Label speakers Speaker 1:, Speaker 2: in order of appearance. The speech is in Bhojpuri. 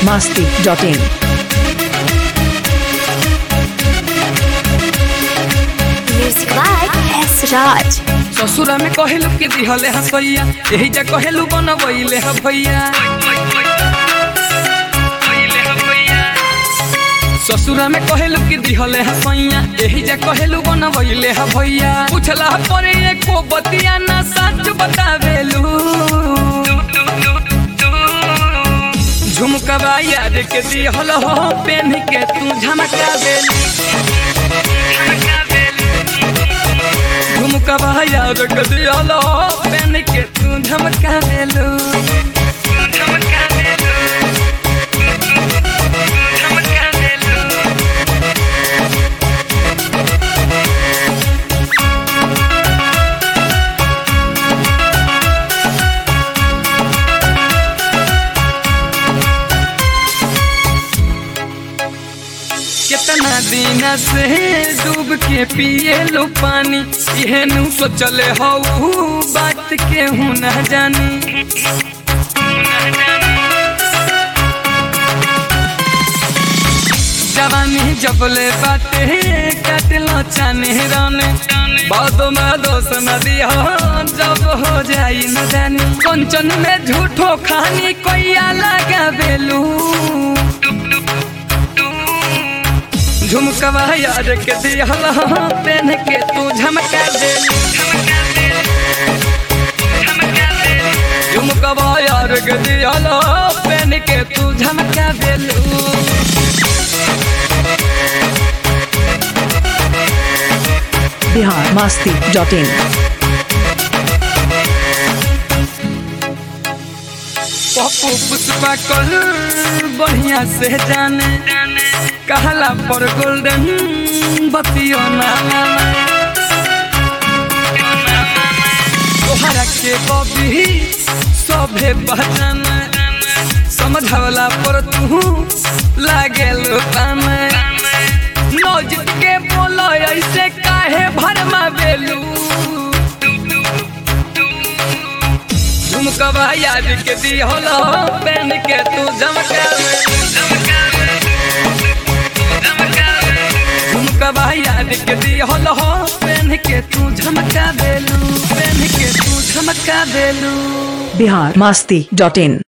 Speaker 1: biharmasti.in
Speaker 2: Music by S. Raj.
Speaker 3: ससुरा में कहलू कि दिहले हसैया यही जा कहलू बनबैले ह भैया ससुरा में कहलू कि दिहले हसैया यही जा कहलू बनबैले ह भैया पूछला परे एको बतिया ना सच बतावेलू झुमकवा याद के दिहल हो पेन के तू झमकावेलू झुमकवा याद के दिहल हो पेन के तू झमकावेलू कितना दिन से डूब के पिए लो पानी एहनू सोचले हो बात के हूँ न जानी जवानी जबले बाते कटलो चाने राने बाद में दोष न दिया जब हो जाई न जानी कंचन में झूठो खानी कोइया लगा बेलू झुमकवा याद के दिहल पेन के तू झमका दे झुमकवा याद के दिहल पेन के तू झमका देलू
Speaker 1: biharmasti.in
Speaker 3: पप्पू पुष्पा कर बढ़िया से जाने कहला पर गोल्डन बतियो ना तोहरा के बबी सभे पहचान समझवला पर तू लागे लुटान नौजित के बोलो ऐसे काहे भरमा बेलू झुमकवा याद के दिहल पेन के तू झुमकवा याद के दिहल पेन के तू झमका देलू पेन के तू झमका देलू
Speaker 1: biharmasti.in